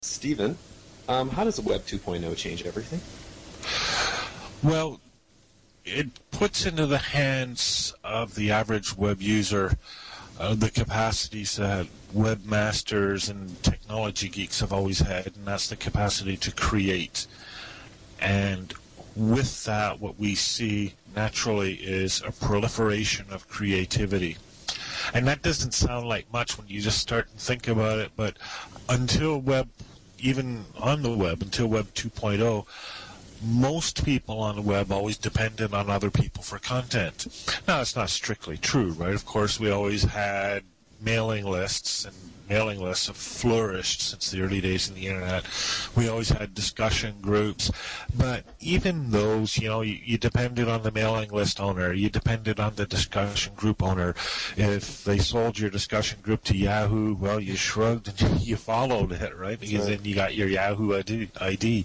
Stephen, how does Web 2.0 change everything? Well, it puts into the hands of the average web user the capacities that webmasters and technology geeks have always had, and that's the capacity to create. And with that, what we see naturally is a proliferation of creativity. And that doesn't sound like much when you just start and think about it, but until even on the web, until Web 2.0, most people on the web always depended on other people for content. Now, it's not strictly true, right? Of course, we always had mailing lists, and mailing lists have flourished since the early days of the internet. We always had discussion groups, but even those, you depended on the mailing list owner, you depended on the discussion group owner. If they sold your discussion group to Yahoo, well, you shrugged and you followed it, right? Because then you got your Yahoo ID.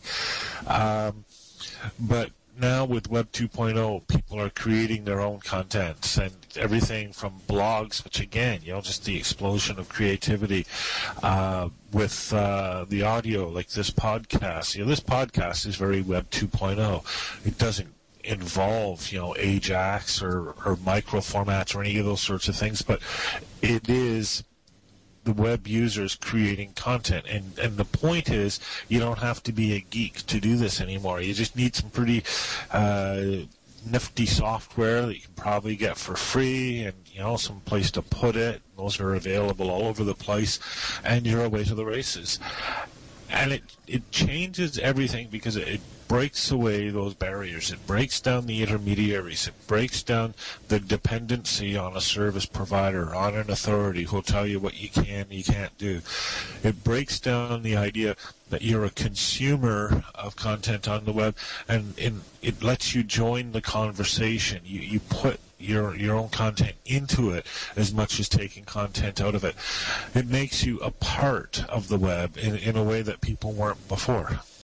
But now with Web 2.0, people are creating their own content, and everything from blogs, which again, just the explosion of creativity with the audio, like this podcast. This podcast is very Web 2.0. It doesn't involve, Ajax or micro formats or any of those sorts of things, but it is the web users creating content, and the point is you don't have to be a geek to do this anymore. You just need some pretty nifty software that you can probably get for free, and some place to put it. Those are available all over the place, and you're away to the races. And it changes everything because it breaks away those barriers. It breaks down the intermediaries. It breaks down the dependency on a service provider, on an authority who'll tell you what you can and you can't do. It breaks down the idea that you're a consumer of content on the web, and it lets you join the conversation. You put your own content into it as much as taking content out of it. It makes you a part of the web in a way that people weren't before.